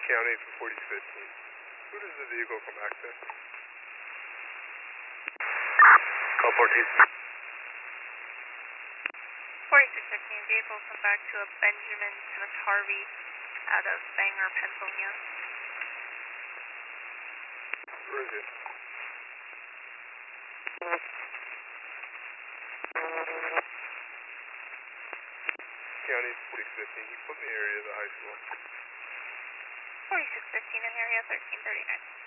County for 4615. Who does the vehicle come back to? Call 14. 4615, vehicle come back to a Benjamin Smith Harvey out of Bangor, Pennsylvania. Where is it? County 4615. You put in the area of the high school. 4615 in area 1339.